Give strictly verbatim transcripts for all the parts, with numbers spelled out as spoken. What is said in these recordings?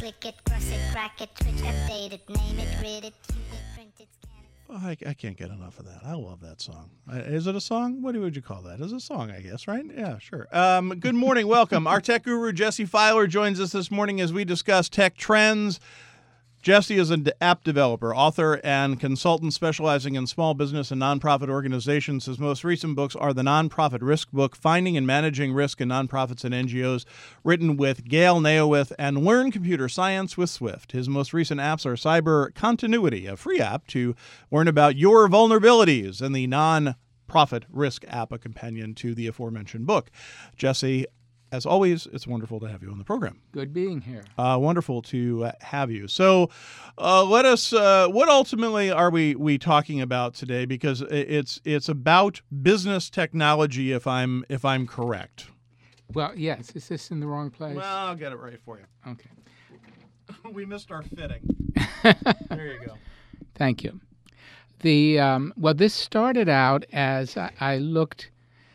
click it, cross it, crack it, twitch, update it, name it, read it, use it, print it, scan it. Oh, I, I can't get enough of that. I love that song. Uh, is it a song? What would you call that? It's a song, I guess, right? Yeah, sure. Um, good morning. Welcome. Our tech guru, Jesse Filer, joins us this morning as we discuss tech trends. Jesse is an app developer, author, and consultant specializing in small business and nonprofit organizations. His most recent books are the Nonprofit Risk Book, Finding and Managing Risk in Nonprofits and N G Os, written with Gail Neowith, and Learn Computer Science with Swift. His most recent apps are Cyber Continuity, a free app to learn about your vulnerabilities, and the Nonprofit Risk app, a companion to the aforementioned book. Jesse, as always, it's wonderful to have you on the program. Good being here. Uh, wonderful to uh, have you. So uh, let us, uh, what ultimately are we, we talking about today? Because it's it's about business technology, if I'm if I'm correct. Well, yes. Is this in the wrong place? Well, I'll get it right for you. Okay. We missed our fitting. There you go. Thank you. The um, well, this started out as I, I looked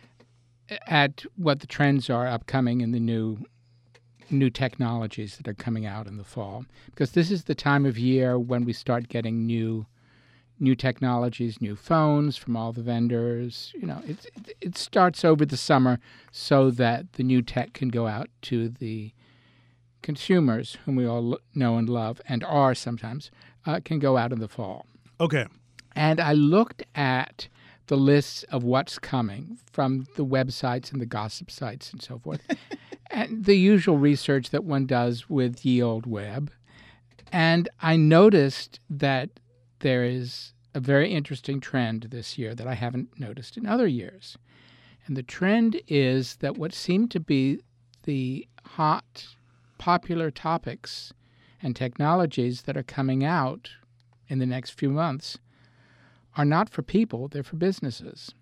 at what the trends are upcoming in the new new technologies that are coming out in the fall, because this is the time of year when we start getting new new technologies, new phones from all the vendors. You know, it it starts over the summer so that the new tech can go out to the consumers, whom we all know and love and are sometimes, uh, can go out in the fall. Okay. And I looked at the lists of what's coming from the websites and the gossip sites and so forth, and the usual research that one does with ye old web. And I noticed that there is a very interesting trend this year that I haven't noticed in other years. And the trend is that what seem to be the hot, popular topics and technologies that are coming out in the next few months are not for people, they're for businesses.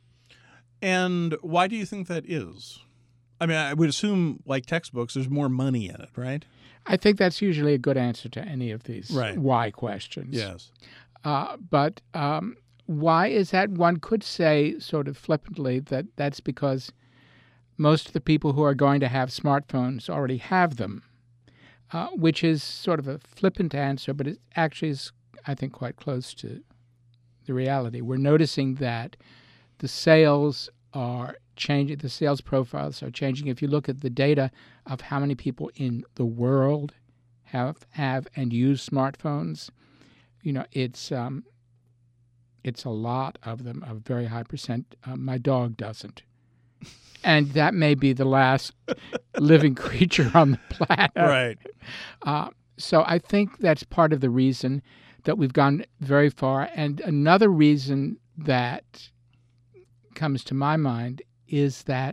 And why do you think that is? I mean, I would assume, like textbooks, there's more money in it, right? I think that's usually a good answer to any of these right. why questions. Yes. Uh, but um, why is that? One could say sort of flippantly that that's because most of the people who are going to have smartphones already have them, uh, which is sort of a flippant answer, but it actually is, I think, quite close to the reality. We're noticing that the sales are changing, the sales profiles are changing. If you look at the data of how many people in the world have have and use smartphones, you know, it's um, it's a lot of them, a very high percent. Uh, my dog doesn't. And that may be the last living creature on the planet. Right. Uh, so I think that's part of the reason that we've gone very far. And another reason that comes to my mind is that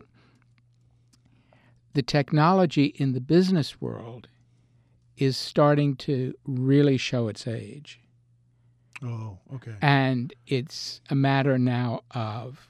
the technology in the business world is starting to really show its age. Oh, okay. And it's a matter now of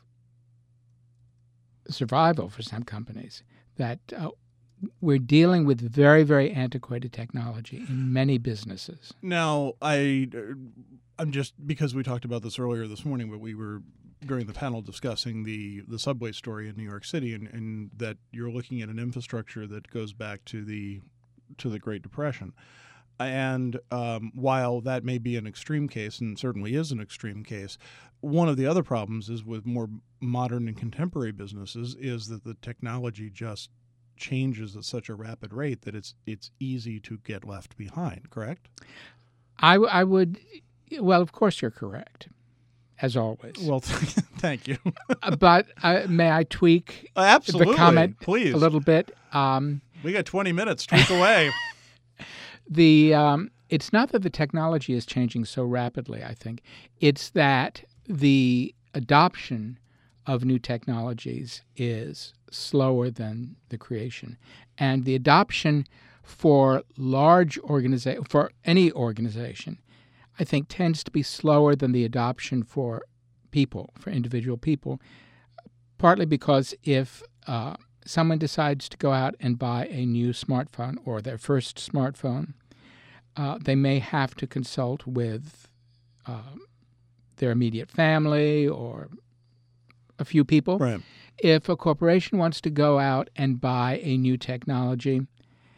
survival for some companies, that uh, we're dealing with very, very antiquated technology in many businesses. Now, I, I'm just, because we talked about this earlier this morning, but we were during the panel discussing the, the subway story in New York City, and, and that you're looking at an infrastructure that goes back to the to the Great Depression. And um, while that may be an extreme case, and certainly is an extreme case, one of the other problems is with more modern and contemporary businesses is that the technology just changes at such a rapid rate that it's it's easy to get left behind, correct? I, w- I would, well, of course you're correct, as always. Well, thank you. uh, but uh, may I tweak Absolutely. the comment Please. a little bit? Um, we got twenty minutes. Tweak away. the um, It's not that the technology is changing so rapidly, I think. It's that the adoption of new technologies is slower than the creation. And the adoption for large organization, for any organization, I think tends to be slower than the adoption for people, for individual people, partly because if uh, someone decides to go out and buy a new smartphone or their first smartphone, uh, they may have to consult with uh, their immediate family or a few people. Right. If a corporation wants to go out and buy a new technology,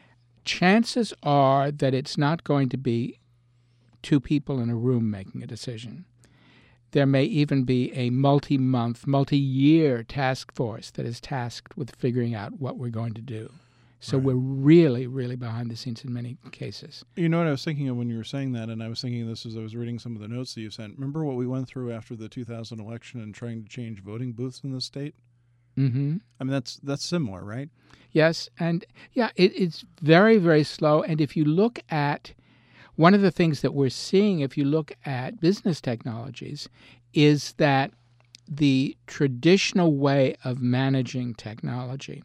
chances are that it's not going to be two people in a room making a decision. There may even be a multi-month, multi-year task force that is tasked with figuring out what we're going to do. So Right. we're really, really behind the scenes in many cases. You know what I was thinking of when you were saying that, and I was thinking of this as I was reading some of the notes that you sent. Remember what we went through after the two thousand election and trying to change voting booths in the state? Mm-hmm. I mean, that's that's similar, right? Yes, and yeah, it, it's very, very slow. And if you look at one of the things that we're seeing, if you look at business technologies, is that the traditional way of managing technology,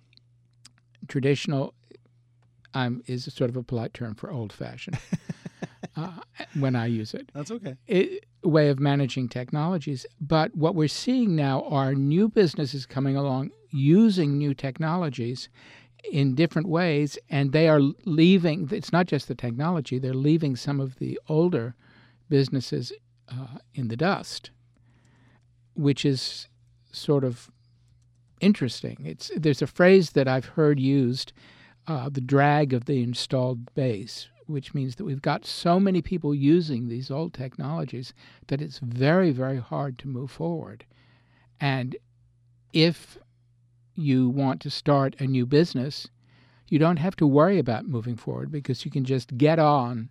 traditional um, is a sort of a polite term for old-fashioned uh, when I use it. That's okay. It, way of managing technologies. But what we're seeing now are new businesses coming along using new technologies in different ways, and they are leaving, it's not just the technology, they're leaving some of the older businesses uh, in the dust, which is sort of interesting. It's there's a phrase that I've heard used, uh, the drag of the installed base, which means that we've got so many people using these old technologies that it's very, very hard to move forward. And if you want to start a new business, you don't have to worry about moving forward because you can just get on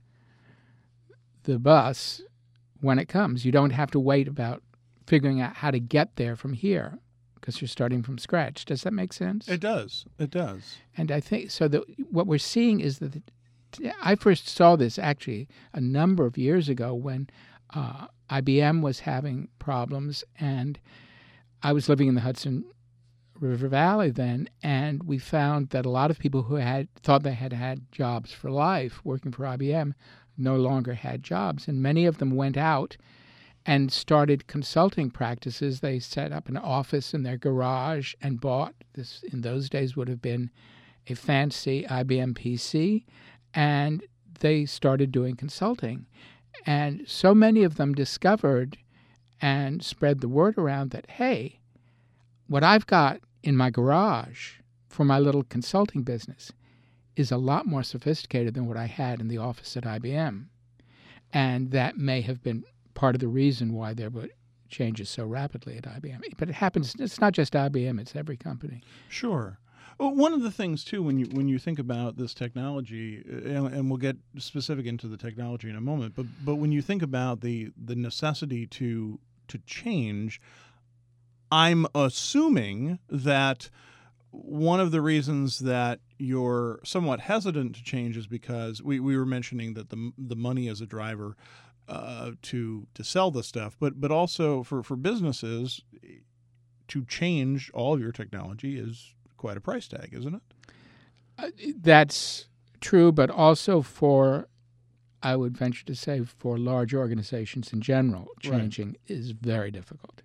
the bus when it comes. You don't have to wait about figuring out how to get there from here because you're starting from scratch. Does that make sense? It does. It does. And I think so that what we're seeing is that the, I first saw this actually a number of years ago when uh, I B M was having problems, and I was living in the Hudson River Valley then, and we found that a lot of people who had thought they had had jobs for life working for I B M no longer had jobs, and many of them went out and started consulting practices. They set up an office in their garage and bought this, in those days would have been a fancy I B M P C, and they started doing consulting. And so many of them discovered and spread the word around that, hey, what I've got in my garage for my little consulting business is a lot more sophisticated than what I had in the office at I B M. And that may have been part of the reason why there were changes so rapidly at I B M. But it happens, it's not just I B M, it's every company. Sure. Well, one of the things, too, when you when you think about this technology, and, and we'll get specific into the technology in a moment, but but when you think about the the necessity to to change, I'm assuming that one of the reasons that you're somewhat hesitant to change is because we, we were mentioning that the the money as a driver uh, to to sell the stuff, but but also for, for businesses to change all of your technology is quite a price tag, isn't it? Uh, that's true, but also for, I would venture to say, for large organizations in general, changing right. is very difficult.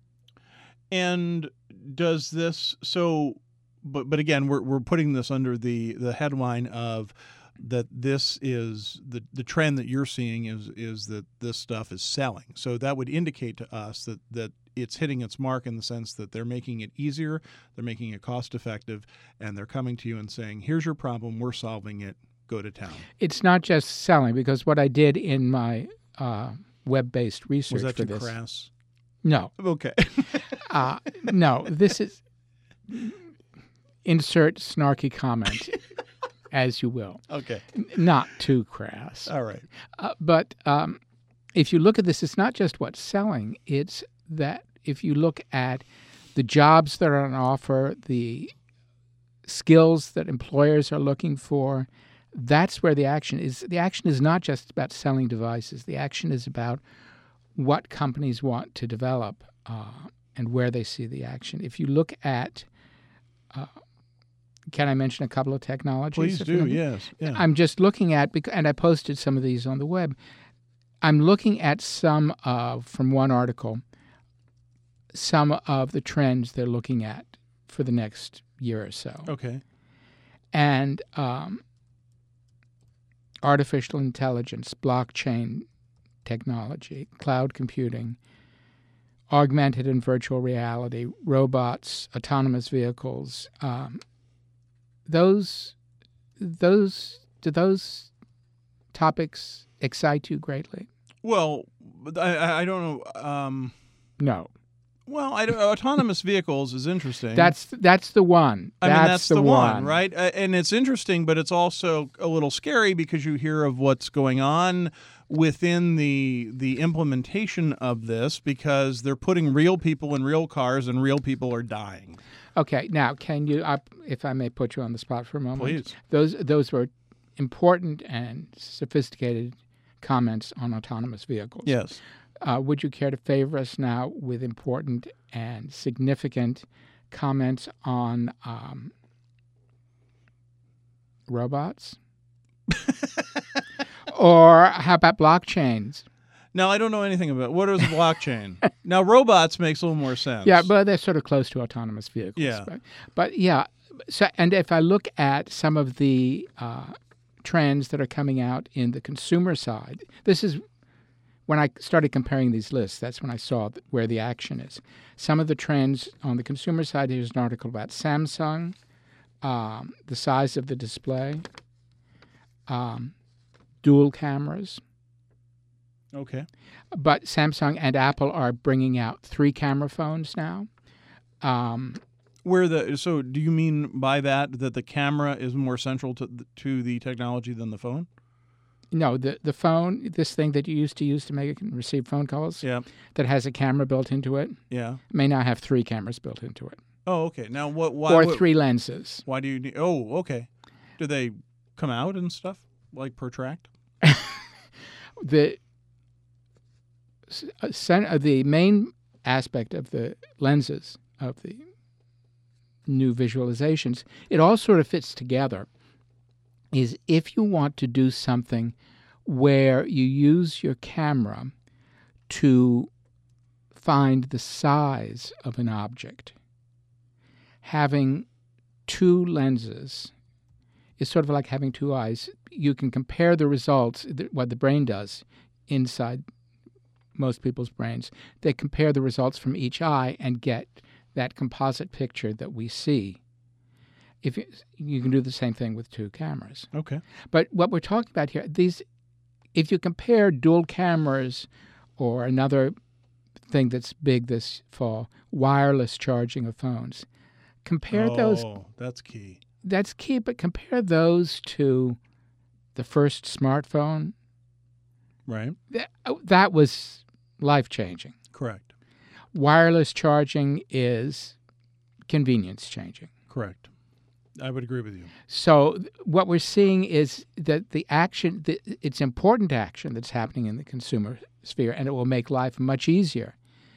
And does this so? But but again, we're we're putting this under the, the headline of that this is the the trend that you're seeing is is that this stuff is selling. So that would indicate to us that that it's hitting its mark in the sense that they're making it easier, they're making it cost effective, and they're coming to you and saying, "Here's your problem, we're solving it. Go to town." It's not just selling, because what I did in my uh, web-based research was that for too this. crass? No. Okay. uh, no, this is. Insert snarky comment, as you will. Okay. N- not too crass. All right. Uh, but um, if you look at this, it's not just what's selling. It's that if you look at the jobs that are on offer, the skills that employers are looking for, that's where the action is. The action is not just about selling devices. The action is about what companies want to develop uh, and where they see the action. If you look at uh, can I mention a couple of technologies? Please do, yes. Yeah. I'm just looking at, and I posted some of these on the web. I'm looking at some of, from one article, some of the trends they're looking at for the next year or so. Okay. And um, artificial intelligence, blockchain technology, cloud computing, augmented and virtual reality, robots, autonomous vehicles, um, those those do those topics excite you greatly? Well, I, I- I don't know. Um, No. well, I don't, autonomous vehicles is interesting. That's that's the one. I that's mean, that's the, the one, right? Uh, And it's interesting, but it's also a little scary because you hear of what's going on within the the implementation of this because they're putting real people in real cars and real people are dying. Okay, now can you, uh, if I may put you on the spot for a moment? Please. Those those were important and sophisticated comments on autonomous vehicles. Yes. Uh, would you care to favor us now with important and significant comments on um, robots? Or how about blockchains? Now, I don't know anything about what is blockchain. Now, robots makes a little more sense. Yeah, but they're sort of close to autonomous vehicles. Yeah. But, but yeah, so, and if I look at some of the uh, trends that are coming out in the consumer side, this is when I started comparing these lists, that's when I saw th- where the action is. Some of the trends on the consumer side, here's an article about Samsung, um, the size of the display, um, dual cameras. Okay. But Samsung and Apple are bringing out three camera phones now. Um, Where the so do you mean by that that the camera is more central to the, to the technology than the phone? no, the the phone, this thing that you used to use to make and receive phone calls, Yeah. that has a camera built into it, Yeah. may now have three cameras built into it, Oh, okay. Now, what? Why? or what- three lenses. Why do you need? Oh, okay. Do they come out and stuff like protract? The s- uh, cen- uh, the main aspect of the lenses of the new visualizations, it all sort of fits together, is if you want to do something where you use your camera to find the size of an object, having two lenses is sort of like having two eyes. You can compare the results, th- what the brain does inside most people's brains. They compare the results from each eye and get that composite picture that we see. If you, you can do the same thing with two cameras. Okay. But what we're talking about here, these, if you compare dual cameras or another thing that's big this fall, wireless charging of phones, compare those. Oh, that's key. That's key, but compare those to the first smartphone. Right. That, that was life-changing. Correct. Wireless charging is convenience-changing. Correct. I would agree with you. So th- what we're seeing is that the action, the, it's important action that's happening in the consumer sphere, and it will make life much easier.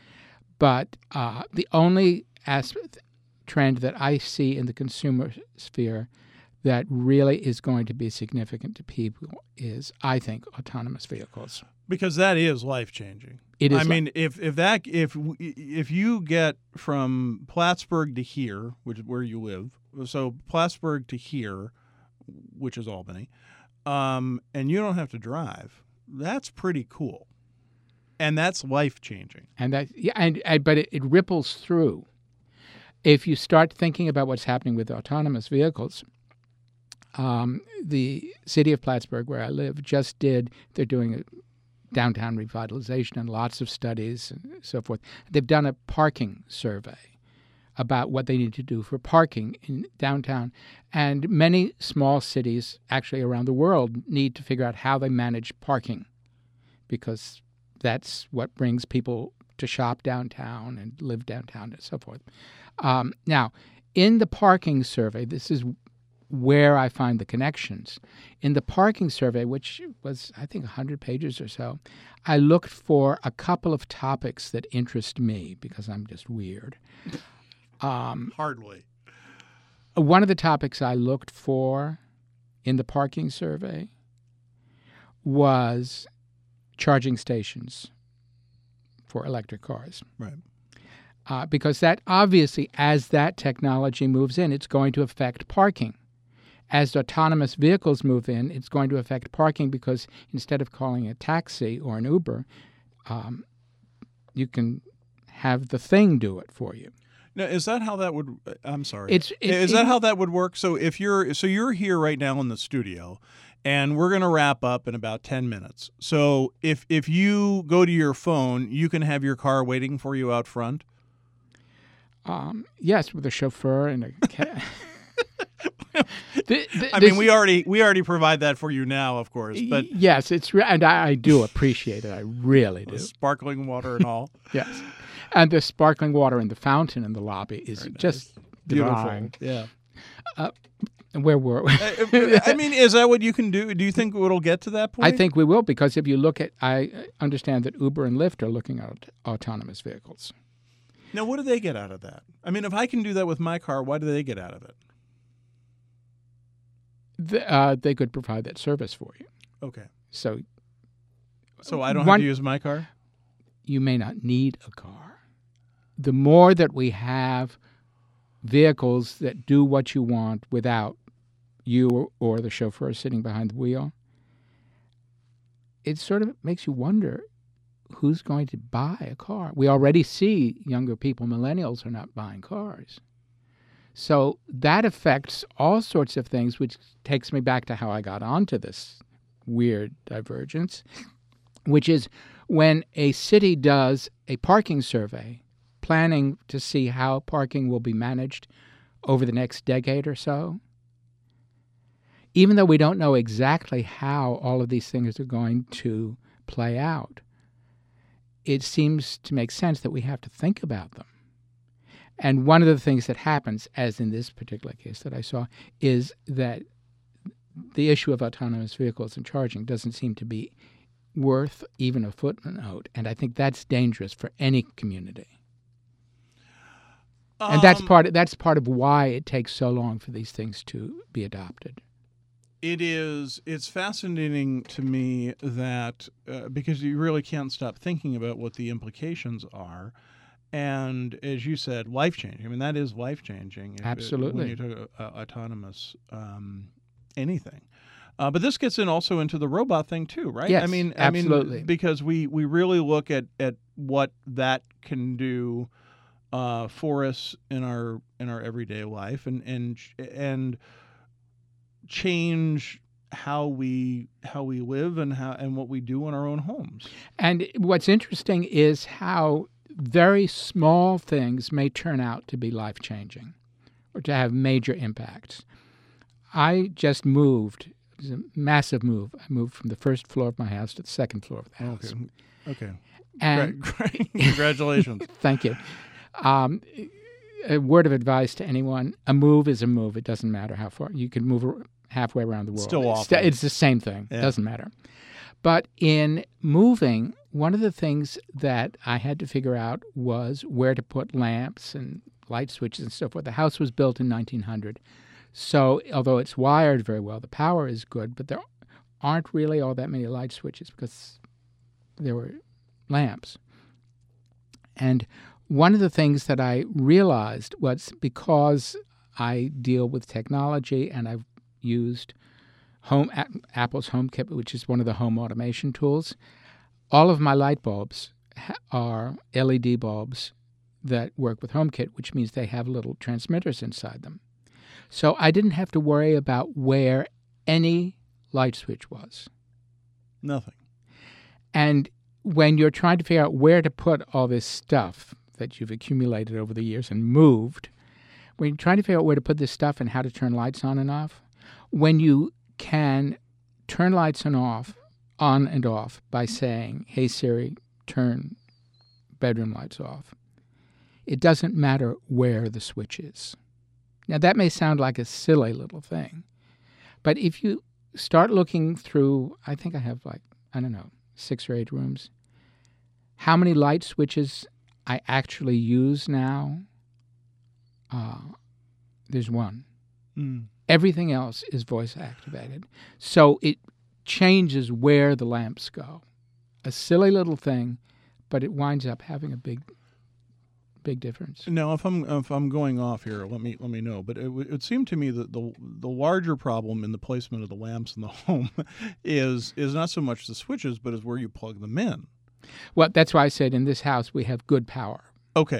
But uh, the only aspect, trend that I see in the consumer sphere that really is going to be significant to people is, I think, autonomous vehicles. Because that is life changing. It is I li- mean, if if that if w- if you get from Plattsburgh to here, which is where you live, so Plattsburgh to here, which is Albany, um, and you don't have to drive, that's pretty cool, and that's life changing. And that, yeah, and, and but it, it ripples through. If you start thinking about what's happening with autonomous vehicles, um, the city of Plattsburgh, where I live, just did, they're doing a downtown revitalization and lots of studies and so forth. They've done a parking survey about what they need to do for parking in downtown. And many small cities, actually around the world, need to figure out how they manage parking, because that's what brings people to shop downtown and live downtown and so forth. Um, now, in the parking survey, this is where I find the connections. In the parking survey, which was, I think, one hundred pages or so, I looked for a couple of topics that interest me because I'm just weird. Um, Hardly. one of the topics I looked for in the parking survey was charging stations for electric cars. Right. Uh, because that obviously, as that technology moves in, it's going to affect parking. As autonomous vehicles move in, it's going to affect parking because instead of calling a taxi or an Uber, um, you can have the thing do it for you. Now, is that how that would? I'm sorry. It's it, is it, that how that would work? So if you're so you're here right now in the studio, and we're going to wrap up in about ten minutes. So if if you go to your phone, you can have your car waiting for you out front. Um, yes, with a chauffeur and a cat. the, the, I mean, we already we already provide that for you now, of course. But yes, it's re- and I, I do appreciate it. I really do. Sparkling water and all. Yes, and the sparkling water in the fountain in the lobby is Very just nice. Beautiful. divine. Yeah. Uh, where were we? I mean, is that what you can do? Do you think it'll get to that point? I think we will, because if you look at, I understand that Uber and Lyft are looking at autonomous vehicles. Now, what do they get out of that? I mean, if I can do that with my car, why do they get out of it? The, uh, they could provide that service for you. Okay. So, so I don't one, have to use my car? You may not need a car. The more that we have vehicles that do what you want without you or the chauffeur sitting behind the wheel, it sort of makes you wonder who's going to buy a car. We already see younger people, millennials, are not buying cars. So that affects all sorts of things, which takes me back to how I got onto this weird divergence, which is when a city does a parking survey, planning to see how parking will be managed over the next decade or so, even though we don't know exactly how all of these things are going to play out, it seems to make sense that we have to think about them. And one of the things that happens, as in this particular case that I saw, is that the issue of autonomous vehicles and charging doesn't seem to be worth even a footnote. And I think that's dangerous for any community. Um, and that's part of, that's part of why it takes so long for these things to be adopted. It is. It's fascinating to me that uh, because you really can't stop thinking about what the implications are, and as you said, life changing. I mean, that is life changing. Absolutely. When you talk uh, autonomous um, anything, uh, but this gets in also into the robot thing too, right? Yes, I mean, absolutely. I mean, because we we really look at at what that can do uh, for us in our in our everyday life, and and and. change how we how we live and how and what we do in our own homes. And what's interesting is how very small things may turn out to be life-changing or to have major impacts. I just moved. It was a massive move. I moved from the first floor of my house to the second floor of the house. Okay. Okay. And great, great. Congratulations. Thank you. Um, a word of advice to anyone: a move is a move. It doesn't matter how far. You can move halfway around the world. Still awful. It's, it's the same thing. It yeah. doesn't matter. But in moving, one of the things that I had to figure out was where to put lamps and light switches and so forth. The house was built in nineteen hundred. So although it's wired very well, the power is good, but there aren't really all that many light switches because there were lamps. And one of the things that I realized was, because I deal with technology and I've used home a- Apple's HomeKit, which is one of the home automation tools, all of my light bulbs ha- are L E D bulbs that work with HomeKit, which means they have little transmitters inside them. So I didn't have to worry about where any light switch was. Nothing. And when you're trying to figure out where to put all this stuff that you've accumulated over the years and moved, when you're trying to figure out where to put this stuff and how to turn lights on and off, when you can turn lights on off, on and off by saying, "Hey Siri, turn bedroom lights off," it doesn't matter where the switch is. Now that may sound like a silly little thing, but if you start looking through, I think I have like, I don't know, six or eight rooms, how many light switches I actually use now, uh, there's one. Mm. Everything else is voice activated. So it changes where the lamps go. A silly little thing, but it winds up having a big, big difference. Now, if I'm if I'm going off here, let me let me know. But it would it seemed to me that the the larger problem in the placement of the lamps in the home is is not so much the switches, but is where you plug them in. Well, that's why I said in this house we have good power. Okay,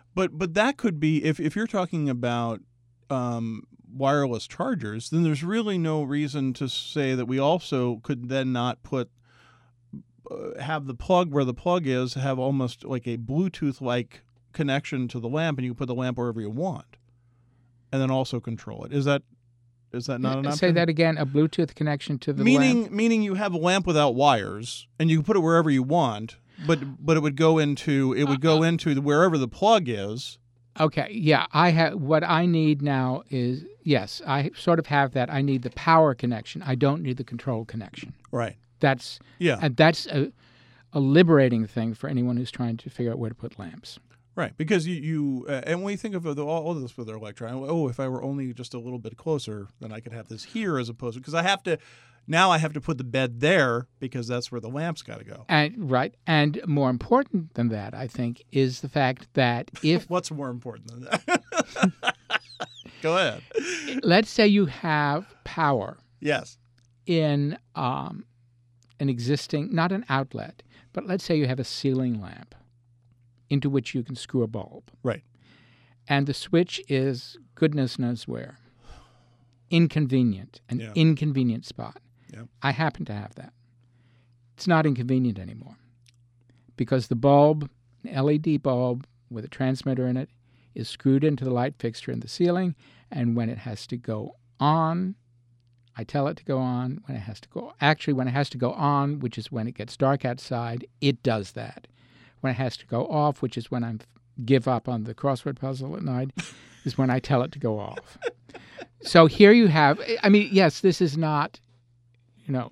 But but that could be if if you're talking about um, wireless chargers, then there's really no reason to say that we also could then not put uh, have the plug where the plug is have almost like a Bluetooth like connection to the lamp, and you can put the lamp wherever you want, and then also control it. Is that is that not an option? Say that again. A Bluetooth connection to the meaning lamp? meaning you have a lamp without wires, and you can put it wherever you want. But but it would go into it would go into the, wherever the plug is. Okay, yeah, I have what I need now is yes, I sort of have that. I need the power connection. I don't need the control connection. Right. That's Yeah. and that's a, a liberating thing for anyone who's trying to figure out where to put lamps. Right, because you, you uh, and when you think of the, all of this with their electron, oh, if I were only just a little bit closer, then I could have this here as opposed to because I have to now I have to put the bed there because that's where the lamp's got to go. And right, and more important than that, I think, is the fact that if What's more important than that? Go ahead. let's say you have power Yes. in um, an existing, not an outlet, but let's say you have a ceiling lamp into which you can screw a bulb. Right. And the switch is goodness knows where. Inconvenient, an Yeah. inconvenient spot. Yeah. I happen to have that. It's not inconvenient anymore because the bulb, an L E D bulb with a transmitter in it, is screwed into the light fixture in the ceiling, and when it has to go on, I tell it to go on. When it has to go, actually, when it has to go on, which is when it gets dark outside, it does that. When it has to go off, which is when I give up on the crossword puzzle at night, is when I tell it to go off. So here you have, I mean, yes, this is not, you know,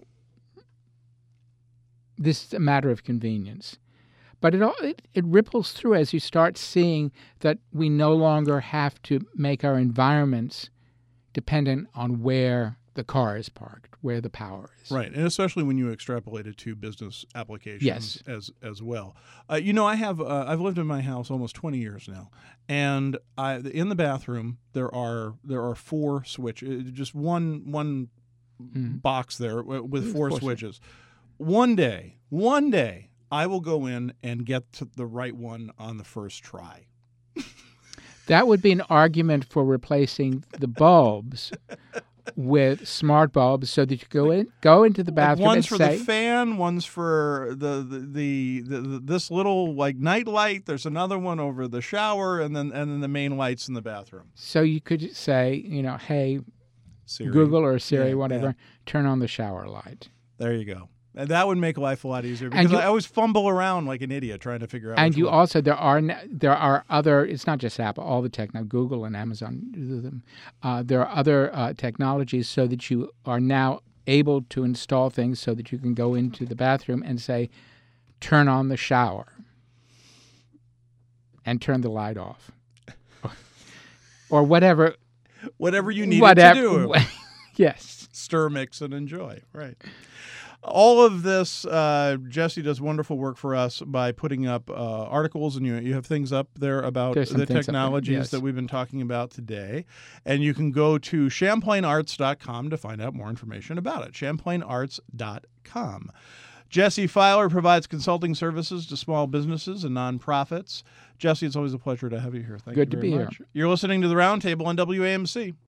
this is a matter of convenience. But it, all, it it ripples through as you start seeing that we no longer have to make our environments dependent on where the car is parked, where the power is. Right, and especially when you extrapolate it to business applications Yes. as as well. Uh, you know, I have uh, I've lived in my house almost twenty years now, and I in the bathroom there are there are four switches, just one one Mm. box there w- with Of four course. switches. One day, one day, I will go in and get to the right one on the first try. That would be an argument for replacing the bulbs with smart bulbs so that you go in, go into the Like bathroom one's and for say, the fan, one's for the the, the the the this little like night light. There's another one over the shower, and then and then the main lights in the bathroom. so you could say, you know, hey, Siri. Google or Siri, Yeah, whatever, yeah. turn on the shower light. There you go. And that would make life a lot easier because And you- I always fumble around like an idiot trying to figure out. And which you one. also there are n- there are other. It's not just Apple. All the tech now, Google and Amazon do them. Uh, there are other uh, technologies so that you are now able to install things so that you can go into the bathroom and say, "Turn on the shower," and turn the light off, or whatever. whatever you need whatever. to do. Yes. Stir, mix, and enjoy. Right. All of this, uh, Jesse does wonderful work for us by putting up uh, articles, and you you have things up there about There's some the things up there, technologies yes. that we've been talking about today. And you can go to champlain arts dot com to find out more information about it. champlain arts dot com. Jesse Filer provides consulting services to small businesses and nonprofits. Jesse, it's always a pleasure to have you here. Thank Good you to very be here. much. You're listening to the Roundtable on W A M C.